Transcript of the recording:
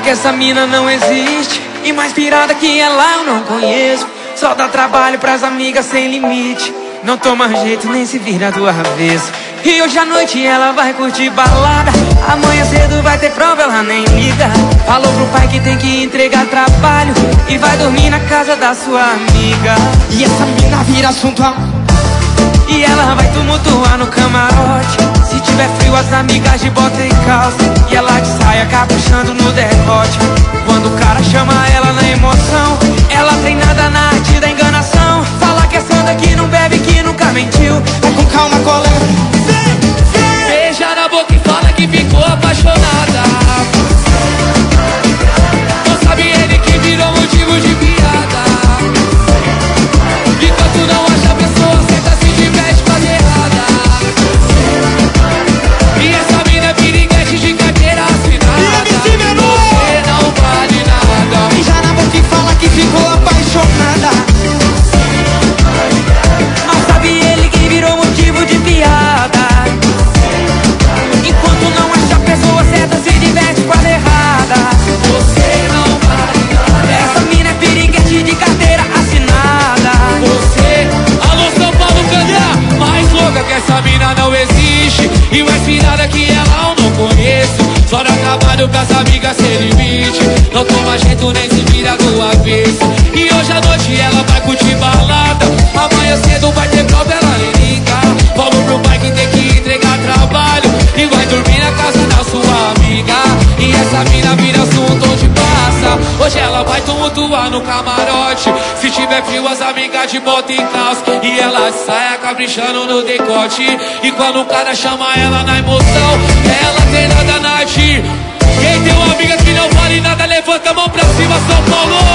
que essa mina não existe, e mais pirada que ela eu não conheço. Só dá trabalho pras amigas sem limite, não toma jeito nem se vira do avesso. E hoje à noite ela vai curtir balada, amanhã cedo vai ter prova, ela nem liga. Falou pro pai que tem que entregar trabalho e vai dormir na casa da sua amiga. E essa mina vira assunto e ela vai tumultuar no camarote. Se tiver frio as amigas de bota e calça, e ela de saia caprichando no decote. Quando o cara chama ela na emoção, ela treinada na arte da enganação. Fala que é santa, que não bebe, que nunca mentiu. Vai com calma, colega. Beija na boca e fala que ficou apaixonada. Não sabe ele que virou motivo de piada. Enquanto não acha a pessoa certa, se diverte com a errada. E essa mina é piriguete de carteira assinada. Você não vale nada. Beija na boca e fala que ficou apaixonada. Não sabe ele que virou motivo de piada. Enquanto não acha a pessoa certa, se diverte com a errada. Você não vale nada. Essa mina é piriguete de carteira assinada. Você, alô São Paulo, canta mais louca que essa mina não existe, e mais pirada que ela eu não conheço. Só dá trabalho pras amigas sem limite, não toma jeito nem se vira do avesso. E hoje à noite ela vai curtir balada, amanhã cedo vai ter prova, ela nem liga. Falou pro pai que tem que entregar trabalho e vai dormir na casa da sua amiga. E essa mina vira assunto de praça, hoje ela vai tumultuar no camarote. Se tiver frio as amigas de bota e calça, e ela saia caprichando no decote. E quando o cara chama ela na emoção, ela tem nada na arte. Quem tem uma amiga que não vale nada, levanta a mão pra cima, São Paulo.